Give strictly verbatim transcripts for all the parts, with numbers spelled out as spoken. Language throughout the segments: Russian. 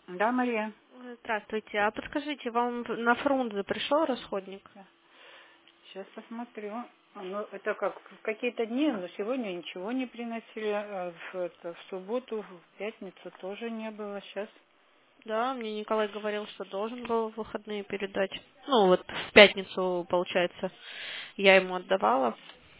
Да, Мария? Здравствуйте. А подскажите, вам в- на Фрунзе пришел расходник? Сейчас посмотрю. А, Ну, это как, в какие-то дни, но сегодня ничего не приносили, а в, это, в субботу, в пятницу тоже не было. Сейчас. Да, мне Николай говорил, что должен был в выходные передать. Ну, вот в пятницу, получается, я ему отдавала.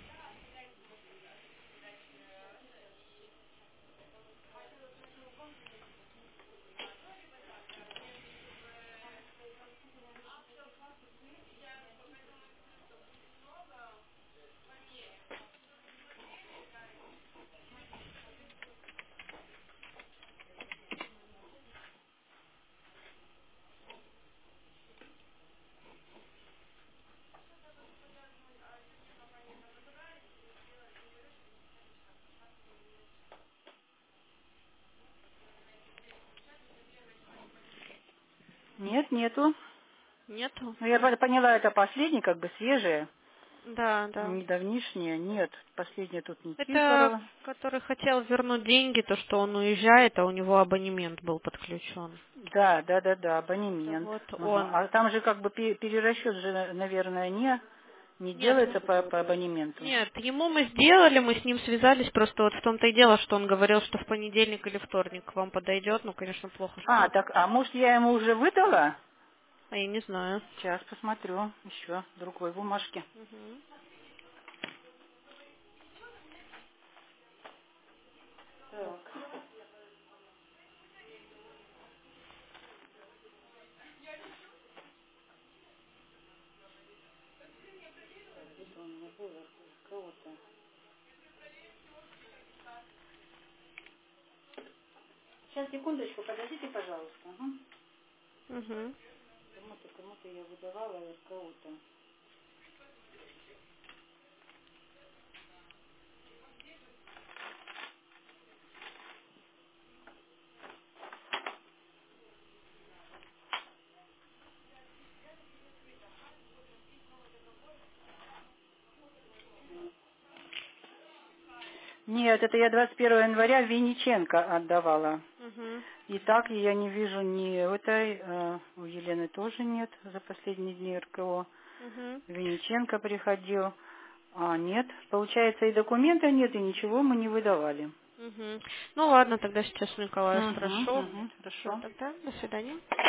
Нет, нету. Нету? Ну, я по- поняла, это последний, как бы свежие, Да, да. недавнишние. Нет, последний тут Это Никифорова. который хотел вернуть деньги, то, что он уезжает, а у него абонемент был подключен. Да, да, да, да, Это абонемент. вот Ага. он. А там же как бы пе- перерасчет же, наверное, не, не Нет, делается по, по абонементу. нет, ему мы сделали, мы с ним связались, просто вот в том-то и дело, что он говорил, что в понедельник или вторник к вам подойдет, ну, конечно, плохо, А, что... так, а может я ему уже выдала? А я не знаю. Сейчас посмотрю еще в другой бумажке. Мгм. Так. Где-то у меня было кого-то. Сейчас, секундочку, подождите, пожалуйста. Ага. Мгм. Кому-то, кому-то я выдавала эр ка о-то. Нет, это я двадцать первого января Винниченко отдавала. Мгм. И так я не вижу ни этой, э, у Елены тоже нет за последние дни эр ка о. Мгм. Винниченко приходил. А, нет. Получается, и документа нет, и ничего мы не выдавали. Мгм. Ну ладно, тогда сейчас у Николая Угу, спрошу. угу, Все, хорошо. тогда до свидания.